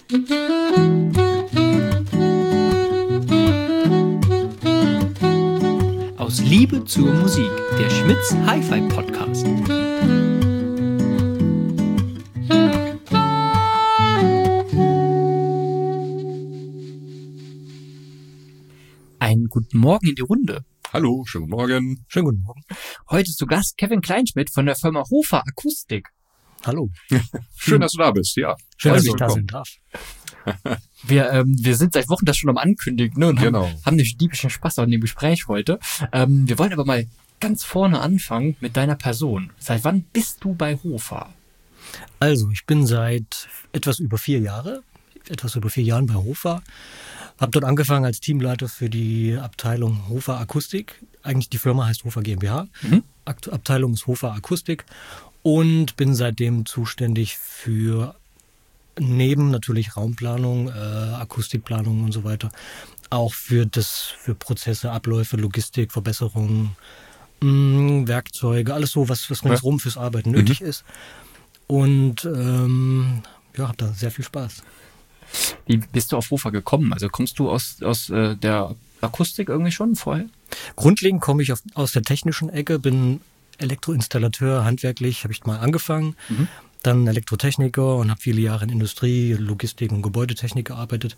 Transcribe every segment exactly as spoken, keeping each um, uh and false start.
Aus Liebe zur Musik, der Schmitz Hi-Fi Podcast. Einen guten Morgen in die Runde. Hallo, schönen guten Morgen. Schönen guten Morgen. Heute zu Gast Kevin Kleinschmidt von der Firma Hofer Akustik. Hallo. Schön, dass du da bist, ja. Schön, dass ich da willkommen. sein darf. Wir, ähm, wir sind seit Wochen das schon am Ankündigen, ne, und Genau. haben, haben nicht diebischen Spaß an dem Gespräch heute. Ähm, wir wollen aber mal ganz vorne anfangen mit deiner Person. Seit wann bist du bei Hofer? Also, ich bin seit etwas über vier Jahre, etwas über vier Jahren bei Hofer. Habe dort angefangen als Teamleiter für die Abteilung Hofer Akustik. Eigentlich die Firma heißt Hofer GmbH. Mhm. Akt- Abteilung ist Hofer Akustik. Und bin seitdem zuständig für neben natürlich Raumplanung, äh, Akustikplanung und so weiter, auch für das, für Prozesse, Abläufe, Logistik, Verbesserungen, mh, Werkzeuge, alles so, was, was ringsherum fürs Arbeiten nötig Mhm. ist. Und ähm, ja, habe da sehr viel Spaß. Wie bist du auf Hofer gekommen? Also kommst du aus, aus äh, der Akustik irgendwie schon vorher? Grundlegend komme ich auf, aus der technischen Ecke, bin Elektroinstallateur, handwerklich habe ich mal angefangen, Mhm. dann Elektrotechniker und habe viele Jahre in Industrie, Logistik und Gebäudetechnik gearbeitet.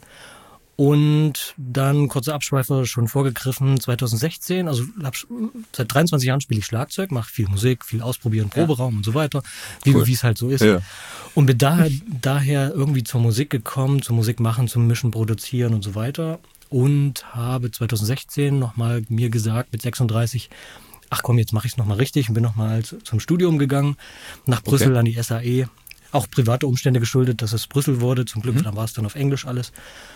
Und dann, kurzer Abschweifer, schon vorgegriffen, zwanzig sechzehn, also hab, seit dreiundzwanzig Jahren spiele ich Schlagzeug, mache viel Musik, viel Ausprobieren, Proberaum und so weiter, wie Cool. wie es halt so ist. Ja. Und bin daher, daher irgendwie zur Musik gekommen, zum Musik machen, zum Mischen, Produzieren und so weiter. Und habe zwanzig sechzehn nochmal mir gesagt, mit sechsunddreißig, ach komm, jetzt mache ich es nochmal richtig und bin nochmal zum Studium gegangen, nach Brüssel Okay. an die S A E. Auch private Umstände geschuldet, dass es Brüssel wurde. Zum Glück, Mhm. dann war es dann auf Englisch alles.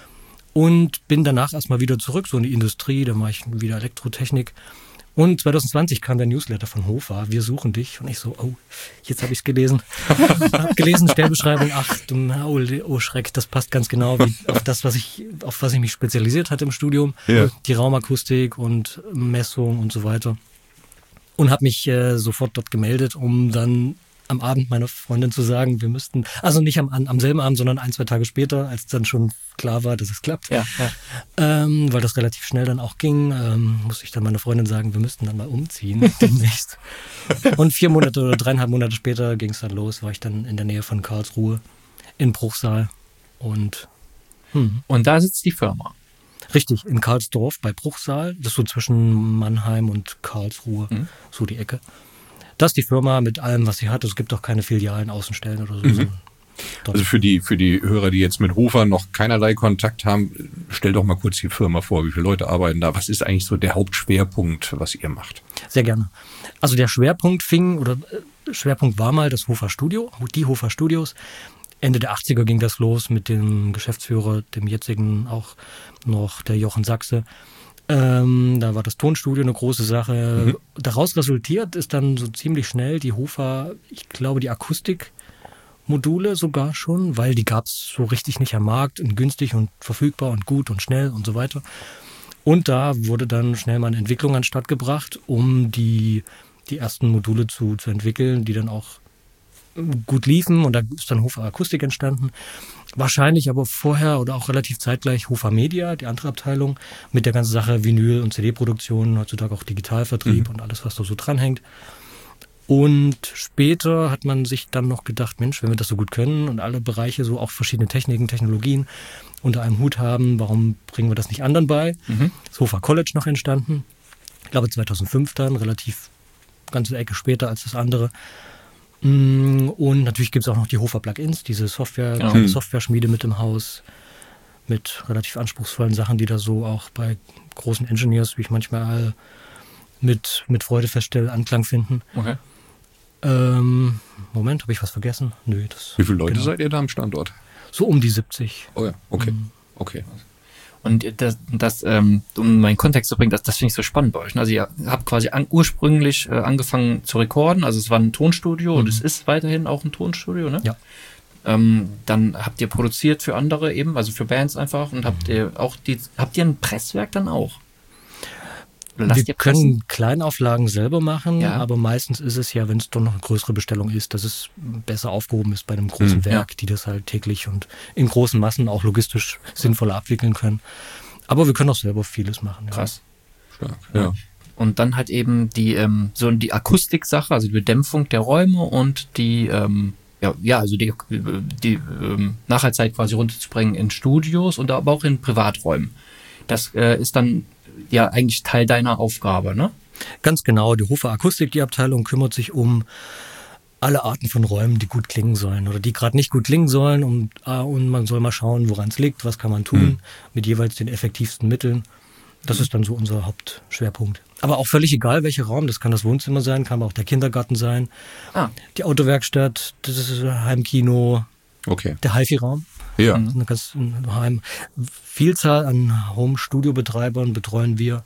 Und bin danach erstmal wieder zurück, so in die Industrie, dann war ich wieder Elektrotechnik. Und zwanzig zwanzig kam der Newsletter von Hofer, wir suchen dich. Und ich so, oh, jetzt habe ich es gelesen. Hab gelesen, Stellbeschreibung, ach, du, oh, oh Schreck, das passt ganz genau wie auf das, was ich, auf was ich mich spezialisiert hatte im Studium. Ja. Die Raumakustik und Messung und so weiter. Und habe mich äh, sofort dort gemeldet, um dann am Abend meiner Freundin zu sagen, wir müssten, also nicht am, am selben Abend, sondern ein, zwei Tage später, als dann schon klar war, dass es klappt, Ja, ja. ähm, weil das relativ schnell dann auch ging, ähm, musste ich dann meiner Freundin sagen, wir müssten dann mal umziehen demnächst. Und vier Monate oder dreieinhalb Monate später ging es dann los, war ich dann in der Nähe von Karlsruhe in Bruchsal und hm, Und da sitzt die Firma. richtig, in Karlsdorf bei Bruchsal, das ist so zwischen Mannheim und Karlsruhe, Mhm. so die Ecke. Das ist die Firma mit allem, was sie hat. Es gibt auch keine Filialen, Außenstellen oder so. Mhm. sondern dort. Also für die, für die Hörer, die jetzt mit Hofer noch keinerlei Kontakt haben, stell doch mal kurz die Firma vor. Wie viele Leute arbeiten da? Was ist eigentlich so der Hauptschwerpunkt, was ihr macht? Sehr gerne. Also der Schwerpunkt fing, oder äh, Schwerpunkt war mal das Hofer Studio, die Hofer Studios. Ende der achtziger ging das los mit dem Geschäftsführer, dem jetzigen auch noch, der Jochen Sachse. Ähm, da war das Tonstudio eine große Sache. Mhm. Daraus resultiert ist dann so ziemlich schnell die Hofer, ich glaube, die Akustikmodule sogar schon, weil die gab es so richtig nicht am Markt und günstig und verfügbar und gut und schnell und so weiter. Und da wurde dann schnell mal eine Entwicklung anstatt gebracht, um die, die ersten Module zu, zu entwickeln, die dann auch gut liefen, und da ist dann Hofer Akustik entstanden. Wahrscheinlich aber vorher oder auch relativ zeitgleich Hofer Media, die andere Abteilung, mit der ganzen Sache Vinyl- und C D-Produktion, heutzutage auch Digitalvertrieb Mhm. und alles, was da so dranhängt. Und später hat man sich dann noch gedacht, Mensch, wenn wir das so gut können und alle Bereiche, so auch verschiedene Techniken, Technologien unter einem Hut haben, warum bringen wir das nicht anderen bei? Mhm. Das Hofer College noch entstanden. Ich glaube zweitausendfünf dann, relativ ganze Ecke später als das andere. Und natürlich gibt es auch noch die Hofer Plugins, diese Software, Ja. kleine Software-Schmiede mit im Haus, mit relativ anspruchsvollen Sachen, die da so auch bei großen Engineers, wie ich manchmal mit, mit Freude feststelle, Anklang finden. Okay. Ähm, Moment, habe ich was vergessen? Nö, das. Wie viele Leute genau. seid ihr da am Standort? So um die siebzig. Oh ja, okay. Mhm. Okay. Und das, das ähm, um meinen Kontext zu bringen, das, das finde ich so spannend bei euch. Also ihr habt quasi an, ursprünglich äh, angefangen zu recorden, also es war ein Tonstudio Mhm. und es ist weiterhin auch ein Tonstudio, ne? Ja. Ähm, dann habt ihr produziert für andere eben, also für Bands einfach, und habt ihr auch die, habt ihr ein Presswerk dann auch? Oder lasst Wir ihr pressen? können Kleinauflagen selber machen, Ja. aber meistens ist es ja, wenn es doch noch eine größere Bestellung ist, dass es besser aufgehoben ist bei einem großen Mhm, Werk, die das halt täglich und in großen Massen auch logistisch sinnvoller abwickeln können. Aber wir können auch selber vieles machen. Ja. Krass. Stark, ja. Und dann halt eben die, ähm, so die Akustiksache, also die Bedämpfung der Räume und die, ähm, ja, ja, also die, die ähm, Nachhaltzeit quasi runterzubringen in Studios und aber auch in Privaträumen. Das äh, ist dann ja eigentlich Teil deiner Aufgabe, ne? Ganz genau, die Hofer Akustik, die Abteilung, kümmert sich um alle Arten von Räumen, die gut klingen sollen oder die gerade nicht gut klingen sollen. Und, ah, und man soll mal schauen, woran es liegt, was kann man tun, Mhm. mit jeweils den effektivsten Mitteln. Das ist dann so unser Hauptschwerpunkt. Aber auch völlig egal, welcher Raum. Das kann das Wohnzimmer sein, kann aber auch der Kindergarten sein, Ah, die Autowerkstatt, das ist Heimkino, Okay. der HiFi-Raum. Ja. Mhm. Eine ganz eine Heim. Vielzahl an Home-Studio-Betreibern betreuen wir,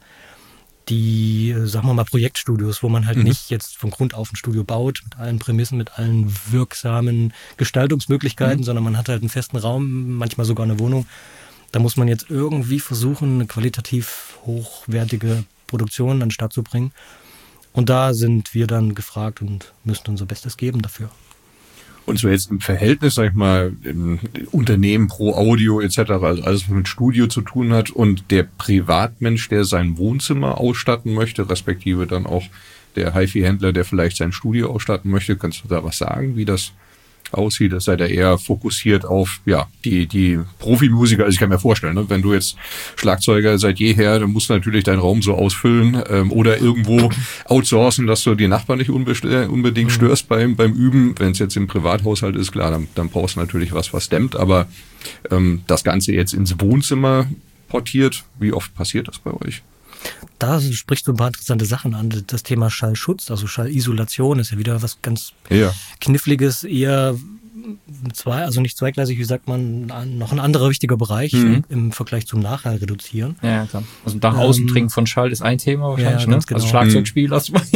die, äh, sagen wir mal, Projektstudios, wo man halt Mhm. nicht jetzt von Grund auf ein Studio baut, mit allen Prämissen, mit allen wirksamen Gestaltungsmöglichkeiten, Mhm. sondern man hat halt einen festen Raum, manchmal sogar eine Wohnung. Da muss man jetzt irgendwie versuchen, eine qualitativ hochwertige Produktion an den Start zu bringen. Und da sind wir dann gefragt und müssen unser Bestes geben dafür. Und so jetzt im Verhältnis, sag ich mal, im Unternehmen pro Audio et cetera, also alles, was mit Studio zu tun hat und der Privatmensch, der sein Wohnzimmer ausstatten möchte, respektive dann auch der HiFi-Händler, der vielleicht sein Studio ausstatten möchte, kannst du da was sagen, wie das aussieht? Das seid ihr eher fokussiert auf ja die die Profimusiker. Also ich kann mir vorstellen, ne, wenn du jetzt Schlagzeuger seit jeher, dann musst du natürlich deinen Raum so ausfüllen ähm, oder irgendwo outsourcen, dass du die Nachbarn nicht unbe- unbedingt störst beim beim Üben. Wenn es jetzt im Privathaushalt ist, klar, dann, dann brauchst du natürlich was, was dämmt. Aber ähm, das Ganze jetzt ins Wohnzimmer portiert, wie oft passiert das bei euch? Da sprichst du ein paar interessante Sachen an. Das Thema Schallschutz, also Schallisolation, ist ja wieder was ganz Ja. Kniffliges, eher zwei, also nicht zweigleisig, wie sagt man, ein- noch ein anderer wichtiger Bereich Mhm. im Vergleich zum Nachhall reduzieren. ja, ja, klar. Also nach Ähm, außen dringen von Schall ist ein Thema wahrscheinlich, ja, ne? ganz genau. Also Schlagzeugspiel hast du mal.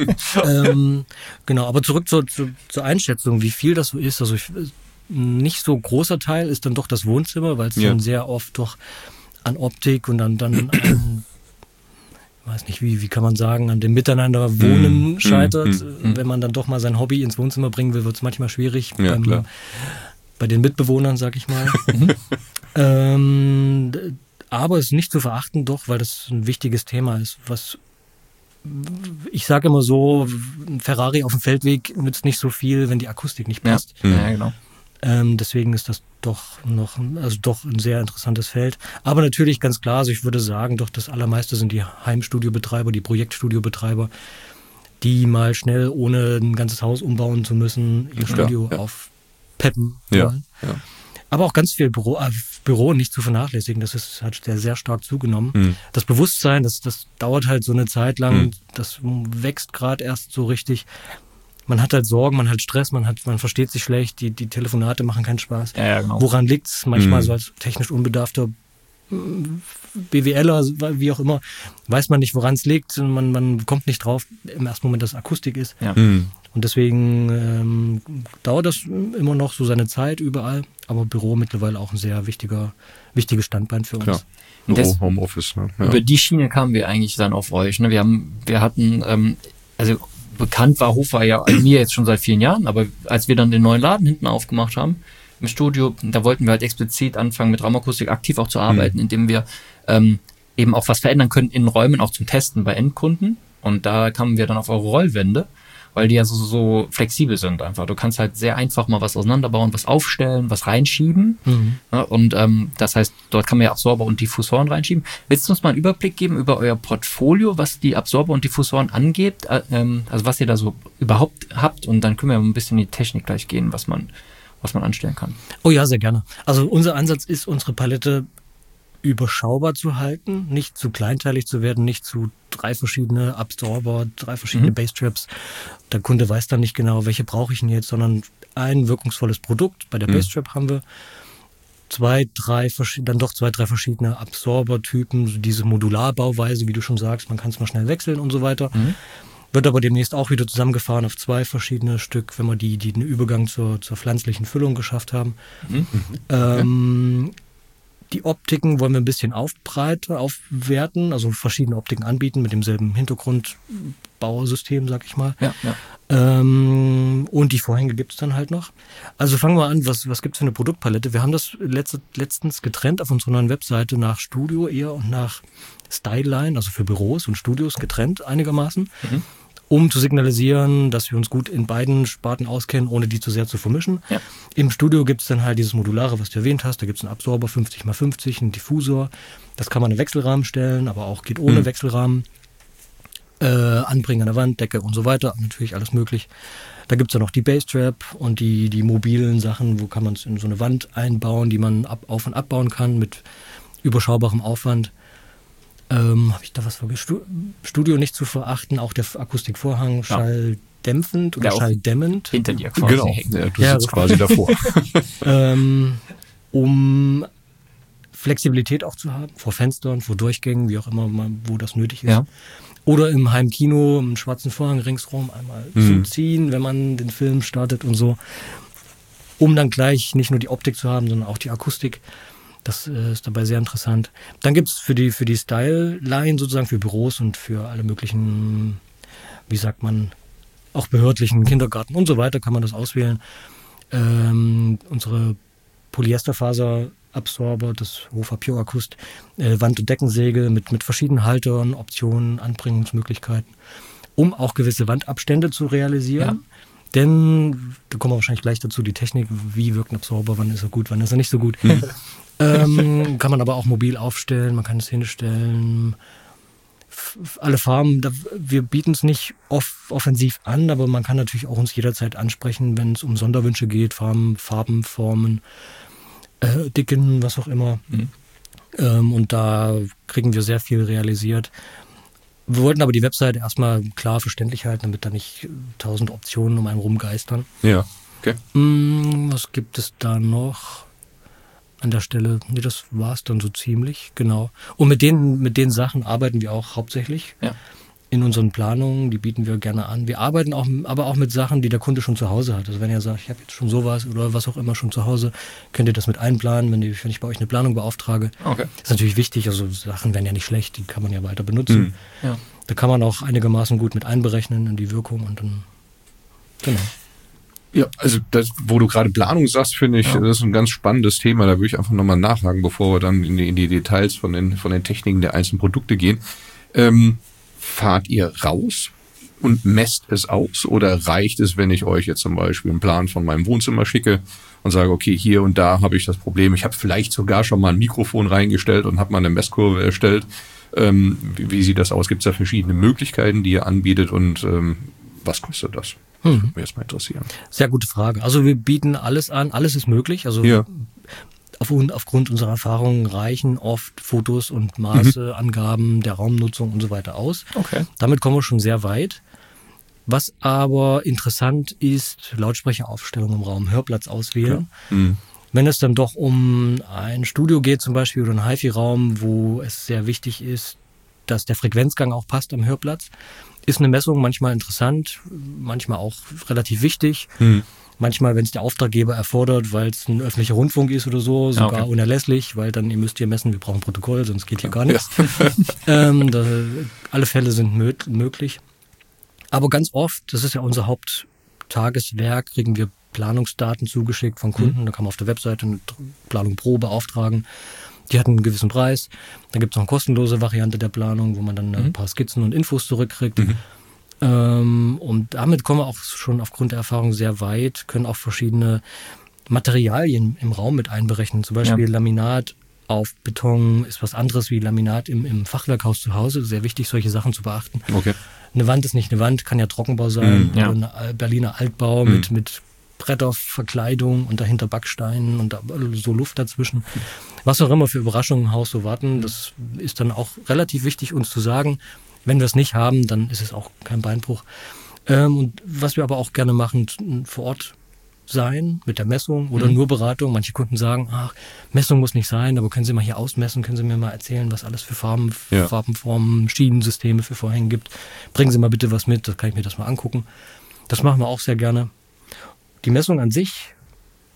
ähm, genau, aber zurück zur, zur, zur Einschätzung, wie viel das so ist. Also ich, nicht so großer Teil ist dann doch das Wohnzimmer, weil es Ja. dann sehr oft doch an Optik und dann, dann an, ich weiß nicht, wie, wie kann man sagen, an dem Miteinander wohnen Mm, scheitert. mm, mm. Wenn man dann doch mal sein Hobby ins Wohnzimmer bringen will, wird es manchmal schwierig Ja, beim, klar. bei den Mitbewohnern, sag ich mal. ähm, d- aber es ist nicht zu verachten doch, weil das ein wichtiges Thema ist, was ich sage immer so, ein Ferrari auf dem Feldweg nützt nicht so viel, wenn die Akustik nicht Ja, passt. ja, genau. Ähm, deswegen ist das doch noch, also doch ein sehr interessantes Feld. Aber natürlich ganz klar, also ich würde sagen, doch das Allermeiste sind die Heimstudiobetreiber, die Projektstudiobetreiber, die mal schnell, ohne ein ganzes Haus umbauen zu müssen, ihr Ja, Studio ja. aufpeppen Ja, wollen. ja. Aber auch ganz viel Büro, äh, Büro nicht zu vernachlässigen, das ist, hat sehr, sehr stark zugenommen. Hm. Das Bewusstsein, das, das dauert halt so eine Zeit lang, Hm. das wächst gerade erst so richtig. Man hat halt Sorgen, man hat Stress, man hat, man versteht sich schlecht, die, die Telefonate machen keinen Spaß. Ja, ja, genau. Woran liegt's? Manchmal Mhm. so als technisch unbedarfter BWLer, wie auch immer, weiß man nicht, woran es liegt. Man, man kommt nicht drauf im ersten Moment, dass es Akustik ist. Ja. Hm. Und deswegen ähm, dauert das immer noch so seine Zeit überall. Aber Büro mittlerweile auch ein sehr wichtiger, wichtiges Standbein für uns. Klar. Und Büro, das- Homeoffice, ne? Ja. Über die Schiene kamen wir eigentlich dann auf euch. Ne? Wir haben, wir hatten, ähm, also bekannt war Hofer ja mir jetzt schon seit vielen Jahren, aber als wir dann den neuen Laden hinten aufgemacht haben im Studio, da wollten wir halt explizit anfangen mit Raumakustik aktiv auch zu arbeiten, indem wir ähm, eben auch was verändern können in Räumen, auch zum Testen bei Endkunden. Und da kamen wir dann auf eure Rollwände, weil die ja so, so flexibel sind einfach. Du kannst halt sehr einfach mal was auseinanderbauen, was aufstellen, was reinschieben. Mhm. Ja, und ähm, das heißt, dort kann man ja Absorber und Diffusoren reinschieben. Willst du uns mal einen Überblick geben über euer Portfolio, was die Absorber und Diffusoren angeht? Äh, ähm, also was ihr da so überhaupt habt, und dann können wir ein bisschen in die Technik gleich gehen, was man, was man anstellen kann. Oh ja, sehr gerne. Also unser Ansatz ist, unsere Palette überschaubar zu halten, nicht zu kleinteilig zu werden, nicht zu drei verschiedene Absorber, drei verschiedene Mhm. Basstraps. Der Kunde weiß dann nicht genau, welche brauche ich denn jetzt, sondern ein wirkungsvolles Produkt. Bei der Mhm. Basstrap haben wir zwei, drei, verschi- dann doch zwei, drei verschiedene Absorbertypen, so diese Modularbauweise, wie du schon sagst, man kann es mal schnell wechseln und so weiter. Mhm. Wird aber demnächst auch wieder zusammengefahren auf zwei verschiedene Stück, wenn wir die, die den Übergang zur, zur pflanzlichen Füllung geschafft haben. Mhm. Ähm, Die Optiken wollen wir ein bisschen aufbreiten, aufwerten, also verschiedene Optiken anbieten mit demselben Hintergrundbausystem, sag ich mal. Ja, ja. Ähm, und die Vorhänge gibt's dann halt noch. Also fangen wir an, was, was gibt's für eine Produktpalette? Wir haben das letzte, letztens getrennt auf unserer neuen Webseite nach Studio eher und nach Styline, also für Büros und Studios getrennt einigermaßen. Mhm. Um zu signalisieren, dass wir uns gut in beiden Sparten auskennen, ohne die zu sehr zu vermischen. Ja. Im Studio gibt es dann halt dieses Modulare, was du erwähnt hast. Da gibt es einen Absorber fünfzig mal fünfzig, einen Diffusor. Das kann man in Wechselrahmen stellen, aber auch geht ohne mhm. Wechselrahmen. Äh, Anbringen an der Wand, Decke und so weiter. Natürlich alles möglich. Da gibt es dann noch die Basstrap und die, die mobilen Sachen, wo kann man es in so eine Wand einbauen, die man ab, auf- und abbauen kann mit überschaubarem Aufwand. Ähm, habe ich da was vergessen? Studio nicht zu verachten, auch der Akustikvorhang, ja. schalldämpfend oder ja, schalldämmend. Hinter dir quasi. Genau, hängt. ja, du ja, sitzt quasi davor. ähm, um Flexibilität auch zu haben, vor Fenstern, vor Durchgängen, wie auch immer, wo das nötig ist. Ja. Oder im Heimkino einen schwarzen Vorhang ringsrum einmal mhm. zu ziehen, wenn man den Film startet und so. Um dann gleich nicht nur die Optik zu haben, sondern auch die Akustik. Das äh, ist dabei sehr interessant. Dann gibt es für die, für die Style-Line sozusagen, für Büros und für alle möglichen, wie sagt man, auch behördlichen Kindergarten und so weiter kann man das auswählen. Ähm, unsere Polyesterfaser-Absorber, das Hofer Pure Akust, äh, Wand- und Deckensäge mit, mit verschiedenen Haltern, Optionen, Anbringungsmöglichkeiten, um auch gewisse Wandabstände zu realisieren. Ja. Denn, da kommen wir wahrscheinlich gleich dazu, die Technik, wie wirkt ein Absorber, wann ist er gut, wann ist er nicht so gut. Mhm. ähm, kann man aber auch mobil aufstellen, man kann es hinstellen. F- alle Farben, da, wir bieten es nicht off- offensiv an, aber man kann natürlich auch uns jederzeit ansprechen, wenn es um Sonderwünsche geht, Farben, Farben, Formen, äh, Dicken, was auch immer. Mhm. Ähm, und da kriegen wir sehr viel realisiert. Wir wollten aber die Webseite erstmal klar verständlich halten, damit da nicht tausend Optionen um einen rumgeistern. Ja, okay. Hm, was gibt es da noch an der Stelle? Nee, das war es dann so ziemlich, genau. Und mit den, mit den Sachen arbeiten wir auch hauptsächlich ja. in unseren Planungen, die bieten wir gerne an. Wir arbeiten auch, aber auch mit Sachen, die der Kunde schon zu Hause hat. Also wenn er sagt, ich habe jetzt schon sowas oder was auch immer schon zu Hause, könnt ihr das mit einplanen, wenn, die, wenn ich bei euch eine Planung beauftrage. Okay. Das ist natürlich wichtig, also Sachen werden ja nicht schlecht, die kann man ja weiter benutzen. Mhm. Ja. Da kann man auch einigermaßen gut mit einberechnen in die Wirkung und dann, genau. Ja, also das, wo du gerade Planung sagst, finde ich, ja. das ist ein ganz spannendes Thema. Da würde ich einfach nochmal nachhaken, bevor wir dann in die, in die Details von den, von den Techniken der einzelnen Produkte gehen. Ähm, fahrt ihr raus und messt es aus oder reicht es, wenn ich euch jetzt zum Beispiel einen Plan von meinem Wohnzimmer schicke und sage, okay, hier und da habe ich das Problem. Ich habe vielleicht sogar schon mal ein Mikrofon reingestellt und habe mal eine Messkurve erstellt. Ähm, wie, wie sieht das aus? Gibt es da verschiedene Möglichkeiten, die ihr anbietet und ähm, was kostet das? Das würde mich erstmal interessieren. Sehr gute Frage. Also wir bieten alles an, alles ist möglich. Also ja. auf, aufgrund unserer Erfahrungen reichen oft Fotos und Maße, mhm. Angaben der Raumnutzung und so weiter aus. Okay. Damit kommen wir schon sehr weit. Was aber interessant ist, Lautsprecheraufstellung im Raum, Hörplatz auswählen. Mhm. Wenn es dann doch um ein Studio geht zum Beispiel oder einen HiFi-Raum, wo es sehr wichtig ist, dass der Frequenzgang auch passt am Hörplatz, ist eine Messung manchmal interessant, manchmal auch relativ wichtig. Mhm. Manchmal, wenn es der Auftraggeber erfordert, weil es ein öffentlicher Rundfunk ist oder so, sogar okay. unerlässlich, weil dann, ihr müsst ihr messen, wir brauchen Protokoll, sonst geht hier gar nichts. Ja. ähm, da, alle Fälle sind mö- möglich. Aber ganz oft, das ist ja unser Haupttageswerk, kriegen wir Planungsdaten zugeschickt von Kunden. Mhm. Da kann man auf der Webseite eine Planung Pro beauftragen. Die hat einen gewissen Preis. Dann gibt es noch eine kostenlose Variante der Planung, wo man dann mhm. ein paar Skizzen und Infos zurückkriegt. Mhm. Ähm, und damit kommen wir auch schon aufgrund der Erfahrung sehr weit, können auch verschiedene Materialien im Raum mit einberechnen. Zum Beispiel ja. Laminat auf Beton ist was anderes wie Laminat im, im Fachwerkhaus zu Hause. Sehr wichtig, solche Sachen zu beachten. Okay. Eine Wand ist nicht eine Wand, kann ja Trockenbau sein. Mhm, ja. Oder ein Berliner Altbau mhm. mit, mit Bretterverkleidung und dahinter Backsteinen und da, so Luft dazwischen. Was auch immer für Überraschungen im Haus so warten, das ist dann auch relativ wichtig, uns zu sagen. Wenn wir es nicht haben, dann ist es auch kein Beinbruch. Ähm, und was wir aber auch gerne machen, vor Ort sein mit der Messung oder mhm. nur Beratung. Manche Kunden sagen, ach, Messung muss nicht sein, aber können Sie mal hier ausmessen, können Sie mir mal erzählen, was alles für Farben, ja. Farbenformen, Schienensysteme für Vorhänge gibt. Bringen Sie mal bitte was mit, das kann ich mir das mal angucken. Das machen wir auch sehr gerne. Die Messung an sich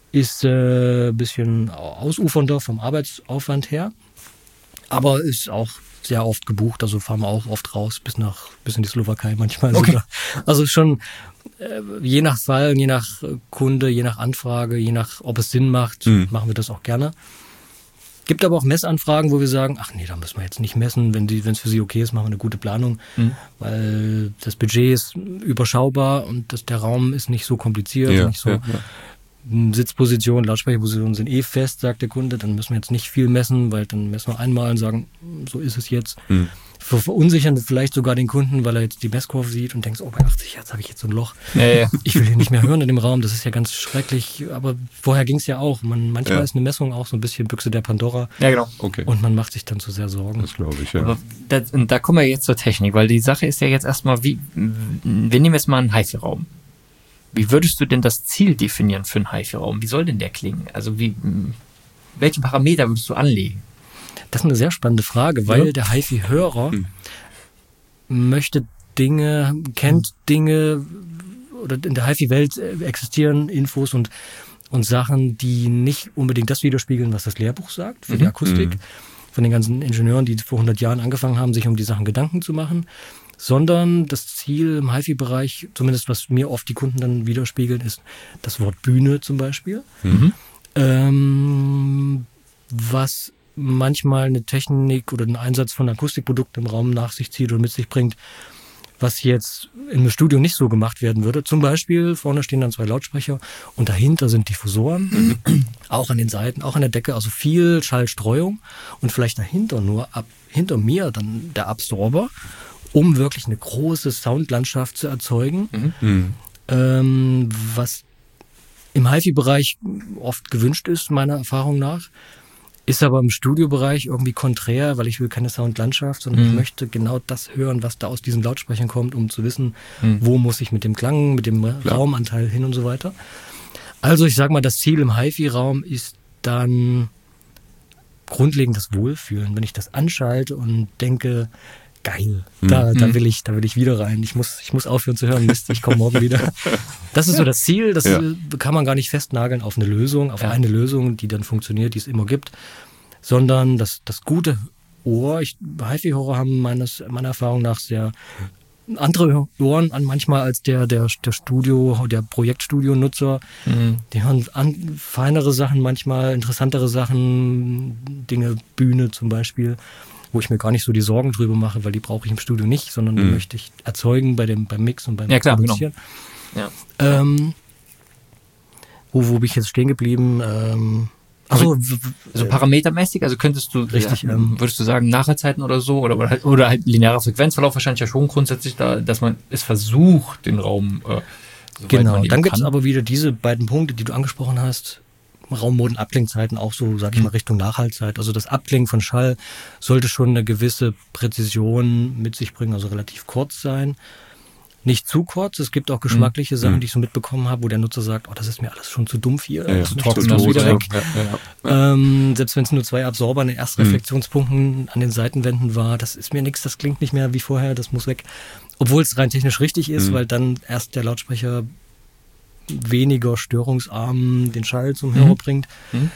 ist ein äh, bisschen ausufernder vom Arbeitsaufwand her, aber ist auch sehr oft gebucht, also fahren wir auch oft raus, bis nach bis in die Slowakei manchmal okay. sogar. Also schon äh, je nach Fall, je nach Kunde, je nach Anfrage, je nach, ob es Sinn macht, mhm. machen wir das auch gerne. Gibt aber auch Messanfragen, wo wir sagen, ach nee, da müssen wir jetzt nicht messen, wenn die, wenn es für Sie okay ist, machen wir eine gute Planung, mhm. weil das Budget ist überschaubar und das, der Raum ist nicht so kompliziert, ja, nicht so ja, ja. Sitzposition, Lautsprecherpositionen sind eh fest, sagt der Kunde, dann müssen wir jetzt nicht viel messen, weil dann messen wir einmal und sagen, so ist es jetzt. Mhm. Verunsichern vielleicht sogar den Kunden, weil er jetzt die Messkurve sieht und denkt, oh, bei achtzig Hertz habe ich jetzt so ein Loch. Ja, ja. Ich will hier nicht mehr hören in dem Raum, das ist ja ganz schrecklich, aber vorher ging es ja auch. Man, manchmal ja. ist eine Messung auch so ein bisschen Büchse der Pandora. Ja, genau. Okay. Und man macht sich dann zu sehr Sorgen. Das glaube ich, ja. Aber das, und da kommen wir jetzt zur Technik, weil die Sache ist ja jetzt erstmal, wie, wir nehmen jetzt mal einen HiFi-Raum. Wie würdest du denn das Ziel definieren für einen HiFi-Raum? Wie soll denn der klingen? Also wie, welche Parameter würdest du anlegen? Das ist eine sehr spannende Frage, weil ja. der HiFi-Hörer hm. möchte Dinge, kennt Dinge, oder in der HiFi-Welt existieren Infos und, und Sachen, die nicht unbedingt das widerspiegeln, was das Lehrbuch sagt für mhm. die Akustik, mhm. von den ganzen Ingenieuren, die vor hundert Jahren angefangen haben, sich um die Sachen Gedanken zu machen, sondern das Ziel im HiFi-Bereich, zumindest was mir oft die Kunden dann widerspiegeln, ist das Wort Bühne zum Beispiel, mhm. ähm, was manchmal eine Technik oder einen Einsatz von Akustikprodukten im Raum nach sich zieht oder mit sich bringt, was jetzt im Studio nicht so gemacht werden würde. Zum Beispiel, vorne stehen dann zwei Lautsprecher und dahinter sind Diffusoren, auch an den Seiten, auch an der Decke, also viel Schallstreuung und vielleicht dahinter nur, ab, hinter mir dann der Absorber, um wirklich eine große Soundlandschaft zu erzeugen, mhm. ähm, was im HiFi-Bereich oft gewünscht ist, meiner Erfahrung nach. Ist aber im Studiobereich irgendwie konträr, weil ich will keine Soundlandschaft, sondern mhm. ich möchte genau das hören, was da aus diesen Lautsprechern kommt, um zu wissen, mhm. wo muss ich mit dem Klang, mit dem Klar. Raumanteil hin und so weiter. Also ich sag mal, das Ziel im HiFi-Raum ist dann grundlegend das Wohlfühlen. Wenn ich das anschalte und denke, geil, da, mhm. da will ich, da will ich wieder rein. Ich muss, ich muss aufhören zu hören, Mist, ich komme morgen wieder. Das ist so das Ziel, das ja. kann man gar nicht festnageln auf eine Lösung, auf ja. eine Lösung, die dann funktioniert, die es immer gibt, sondern das, das gute Ohr. Ich, HiFi-Hörer haben meines, meiner Erfahrung nach sehr andere Ohren an manchmal als der, der, der Studio, der Projektstudio-Nutzer. Mhm. Die hören an, feinere Sachen manchmal, interessantere Sachen, Dinge, Bühne zum Beispiel, wo ich mir gar nicht so die Sorgen drüber mache, weil die brauche ich im Studio nicht, sondern die mhm. möchte ich erzeugen bei dem, beim Mix und beim ja, klar, Produzieren. Genau. Ja. Ähm, wo, wo bin ich jetzt stehen geblieben? Ähm, also, also parametermäßig, also könntest du, richtig, ja, ähm, würdest du sagen, Nachherzeiten oder so, oder, oder, halt, oder halt linearer Frequenzverlauf wahrscheinlich ja schon grundsätzlich da, dass man es versucht, den Raum äh, soweit genau, man dann gibt es kann. aber wieder diese beiden Punkte, die du angesprochen hast, Raummod- und Abklingzeiten auch so, sag ich mal, Richtung Nachhaltzeit. Also das Abklingen von Schall sollte schon eine gewisse Präzision mit sich bringen, also relativ kurz sein. Nicht zu kurz. Es gibt auch geschmackliche mhm. Sachen, die ich so mitbekommen habe, wo der Nutzer sagt, oh, das ist mir alles schon zu dumpf hier. Ja, das ja, trocken, das wieder weg. Ja, ja, ja. Ähm, selbst wenn es nur zwei Absorber an den Erstreflektionspunkten mhm. an den Seitenwänden war, das ist mir nichts, das klingt nicht mehr wie vorher, das muss weg. Obwohl es rein technisch richtig ist, mhm. weil dann erst der Lautsprecher weniger störungsarm den Schall zum Hörer mhm. bringt. Mhm.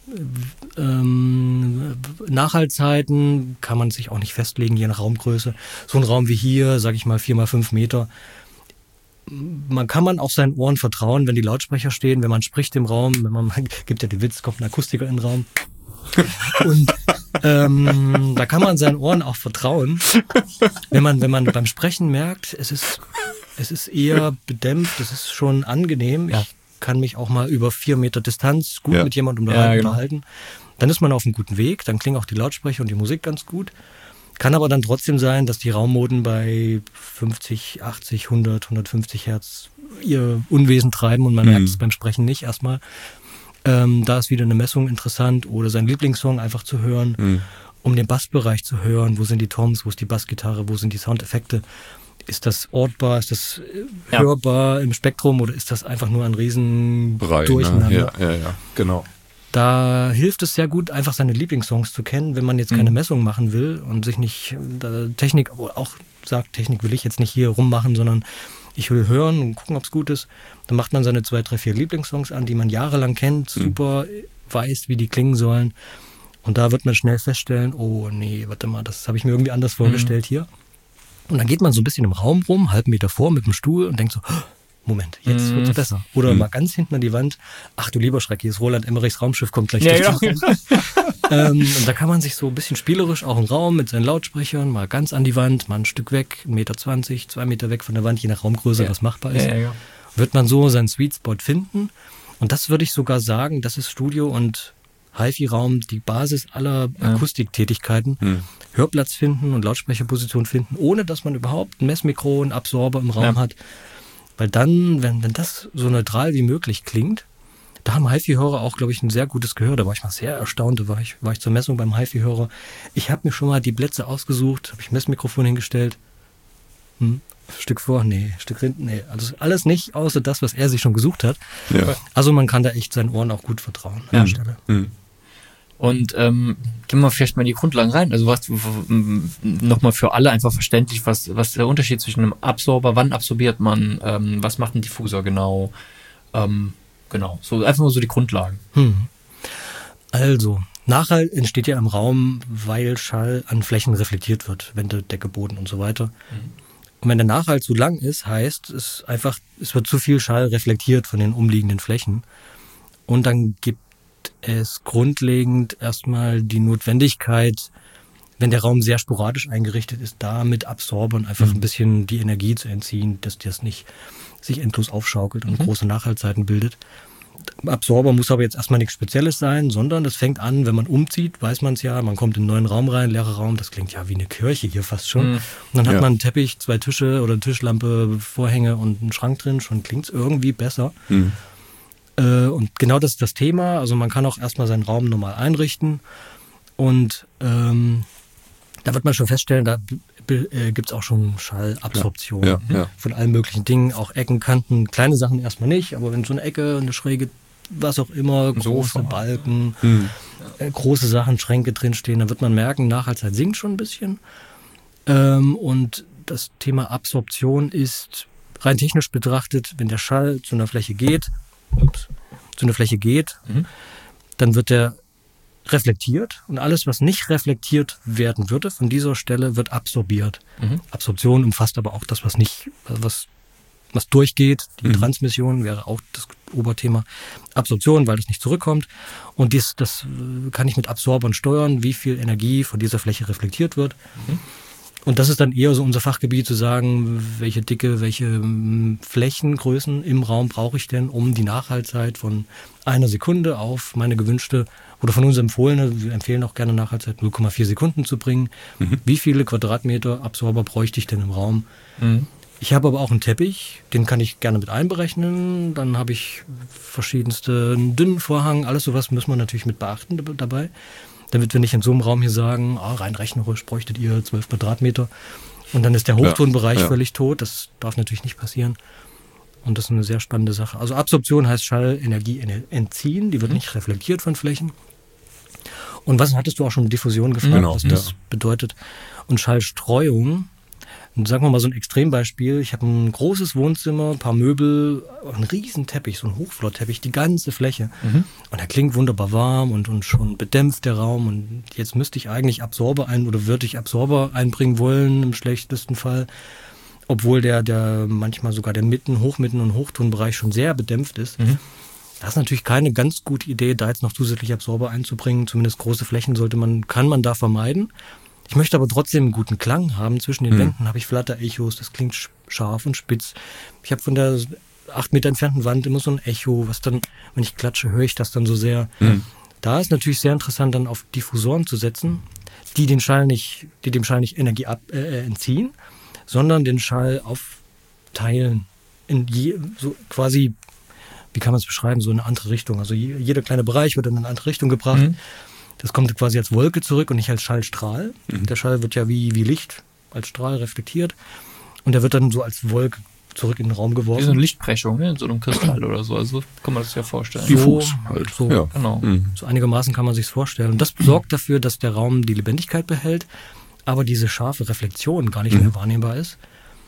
Ähm, Nachhaltzeiten kann man sich auch nicht festlegen, je nach Raumgröße. So ein Raum wie hier, sage ich mal vier mal fünf Meter. Man kann man auch seinen Ohren vertrauen, wenn die Lautsprecher stehen, wenn man spricht im Raum, wenn man gibt ja den Witz, kommt ein Akustiker in den Raum. Und ähm, da kann man seinen Ohren auch vertrauen, wenn man wenn man beim Sprechen merkt, es ist es ist eher bedämpft, es ist schon angenehm. Ja. Ich kann mich auch mal über vier Meter Distanz gut ja. mit jemandem ja, genau. unterhalten. Dann ist man auf einem guten Weg, dann klingen auch die Lautsprecher und die Musik ganz gut. Kann aber dann trotzdem sein, dass die Raummoden bei fünfzig, achtzig, hundert, hundertfünfzig Hertz ihr Unwesen treiben und man mhm. merkt es beim Sprechen nicht erstmal. Ähm, da ist wieder eine Messung interessant oder seinen Lieblingssong einfach zu hören, mhm. um den Bassbereich zu hören. Wo sind die Toms, wo ist die Bassgitarre, wo sind die Soundeffekte? Ist das ortbar, ist das ja. hörbar im Spektrum oder ist das einfach nur ein riesen Brei, Durcheinander? Ne? Ja, ja, ja, genau. Da hilft es sehr gut, einfach seine Lieblingssongs zu kennen, wenn man jetzt keine mhm. Messung machen will und sich nicht da Technik, auch sagt, Technik will ich jetzt nicht hier rummachen, sondern ich will hören und gucken, ob es gut ist. Dann macht man seine zwei, drei, vier Lieblingssongs an, die man jahrelang kennt, super weiß, wie die klingen sollen. Und da wird man schnell feststellen, oh nee, warte mal, das habe ich mir irgendwie anders vorgestellt mhm. hier. Und dann geht man so ein bisschen im Raum rum, einen halben Meter vor mit dem Stuhl und denkt so, Moment, jetzt mhm. wird es besser. Oder mhm. mal ganz hinten an die Wand, ach du lieber Schreck, hier ist Roland Emmerichs Raumschiff, kommt gleich ja, durch. Ja. ähm, und da kann man sich so ein bisschen spielerisch auch im Raum mit seinen Lautsprechern mal ganz an die Wand, mal ein Stück weg, ein Meter zwanzig, zwei Meter weg von der Wand, je nach Raumgröße, ja. was machbar ist. Ja, ja, ja. Wird man so seinen Sweet Spot finden. Und das würde ich sogar sagen, das ist Studio und Hi-Fi-Raum die Basis aller ja. Akustiktätigkeiten. Hm. Hörplatz finden und Lautsprecherposition finden, ohne dass man überhaupt ein Messmikro, einen Absorber im Raum ja. hat. Weil dann, wenn, wenn das so neutral wie möglich klingt, da haben Hi-Fi-Hörer auch, glaube ich, ein sehr gutes Gehör. Da war ich mal sehr erstaunt. Da war ich, war ich zur Messung beim Hi-Fi-Hörer. Ich habe mir schon mal die Plätze ausgesucht, habe ich ein Messmikrofon hingestellt. Hm. Stück vor, nee, Stück hinten, nee. Also alles nicht, außer das, was er sich schon gesucht hat. Ja. Also man kann da echt seinen Ohren auch gut vertrauen an der Stelle. Mhm. Und ähm, gehen wir vielleicht mal in die Grundlagen rein. Also was nochmal für alle einfach verständlich, was, was ist der Unterschied zwischen einem Absorber, wann absorbiert man, ähm, was macht ein Diffusor genau? Ähm, genau, so einfach mal so die Grundlagen. Hm. Also, Nachhall entsteht ja im Raum, weil Schall an Flächen reflektiert wird, Wände, Decke, Boden und so weiter. Mhm. Und wenn der Nachhall zu lang ist, heißt es einfach, es wird zu viel Schall reflektiert von den umliegenden Flächen. Und dann gibt es grundlegend erstmal die Notwendigkeit, wenn der Raum sehr sporadisch eingerichtet ist, da mit Absorbern einfach mhm. ein bisschen die Energie zu entziehen, dass das nicht sich endlos aufschaukelt und mhm. große Nachhallzeiten bildet. Absorber muss aber jetzt erstmal nichts Spezielles sein, sondern das fängt an, wenn man umzieht, weiß man es ja, man kommt in einen neuen Raum rein, leerer Raum, das klingt ja wie eine Kirche hier fast schon. Mhm. Und dann hat ja. man einen Teppich, zwei Tische oder eine Tischlampe, Vorhänge und einen Schrank drin, schon klingt es irgendwie besser. Mhm. Äh, und genau das ist das Thema, also man kann auch erstmal seinen Raum normal einrichten und ähm, da wird man schon feststellen, da äh, gibt es auch schon Schallabsorption ja, ja, ja. von allen möglichen Dingen, auch Ecken, Kanten, kleine Sachen erstmal nicht, aber wenn so eine Ecke, eine Schräge, was auch immer, große Sofa. Balken, hm. äh, große Sachen, Schränke drinstehen, dann wird man merken, Nachhaltigkeit sinkt schon ein bisschen. Ähm, und das Thema Absorption ist rein technisch betrachtet, wenn der Schall zu einer Fläche geht, ups, zu einer Fläche geht, mhm. dann wird der reflektiert und alles, was nicht reflektiert werden würde, von dieser Stelle wird absorbiert. Mhm. Absorption umfasst aber auch das, was nicht, was, was durchgeht. Die mhm. Transmission wäre auch das Oberthema. Absorption, weil es nicht zurückkommt. Und dies, das kann ich mit Absorbern steuern, wie viel Energie von dieser Fläche reflektiert wird. Mhm. Und das ist dann eher so unser Fachgebiet, zu sagen, welche Dicke, welche Flächengrößen im Raum brauche ich denn, um die Nachhaltzeit von einer Sekunde auf meine gewünschte oder von uns empfohlene, wir empfehlen auch gerne Nachhaltzeit null Komma vier Sekunden zu bringen. Mhm. Wie viele Quadratmeter Absorber bräuchte ich denn im Raum? Mhm. Ich habe aber auch einen Teppich, den kann ich gerne mit einberechnen. Dann habe ich verschiedenste, einen dünnen Vorhang, alles sowas muss man natürlich mit beachten dabei. Damit wir nicht in so einem Raum hier sagen, ah, rein rechnerisch bräuchtet ihr zwölf Quadratmeter und dann ist der Hochtonbereich ja, ja. völlig tot. Das darf natürlich nicht passieren. Und das ist eine sehr spannende Sache. Also Absorption heißt Schallenergie entziehen, die wird mhm. nicht reflektiert von Flächen. Und was hattest du auch schon Diffusion gefragt, genau, was das ja. bedeutet? Und Schallstreuung, sagen wir mal so ein Extrembeispiel. Ich habe ein großes Wohnzimmer, ein paar Möbel, einen riesen Teppich, so ein Hochflorteppich, die ganze Fläche. Mhm. Und er klingt wunderbar warm und, und schon bedämpft der Raum. Und jetzt müsste ich eigentlich Absorber ein oder würde ich Absorber einbringen wollen, im schlechtesten Fall. Obwohl der, der manchmal sogar der Mitten-, Hochmitten- und Hochtonbereich schon sehr bedämpft ist. Mhm. Das ist natürlich keine ganz gute Idee, da jetzt noch zusätzlich Absorber einzubringen. Zumindest große Flächen sollte man, kann man da vermeiden. Ich möchte aber trotzdem einen guten Klang haben. Zwischen den mhm. Wänden habe ich Flatter-Echos, das klingt scharf und spitz. Ich habe von der acht Meter entfernten Wand immer so ein Echo, was dann, wenn ich klatsche, höre ich das dann so sehr. Mhm. Da ist natürlich sehr interessant, dann auf Diffusoren zu setzen, die den Schall nicht, die dem Schall nicht Energie ab, äh, entziehen, sondern den Schall aufteilen. In je, so quasi, wie kann man es beschreiben, so in eine andere Richtung. Also je, jeder kleine Bereich wird in eine andere Richtung gebracht. Mhm. Das kommt quasi als Wolke zurück und nicht als Schallstrahl. Mhm. Der Schall wird ja wie, wie Licht als Strahl reflektiert. Und der wird dann so als Wolke zurück in den Raum geworfen. Wie so eine Lichtbrechung, ne? In so einem Kristall oder so. Also kann man das ja vorstellen. Diffus halt. So, ja. Genau. Mhm. So einigermaßen kann man sich vorstellen. Und das sorgt dafür, dass der Raum die Lebendigkeit behält, aber diese scharfe Reflexion gar nicht mhm. mehr wahrnehmbar ist.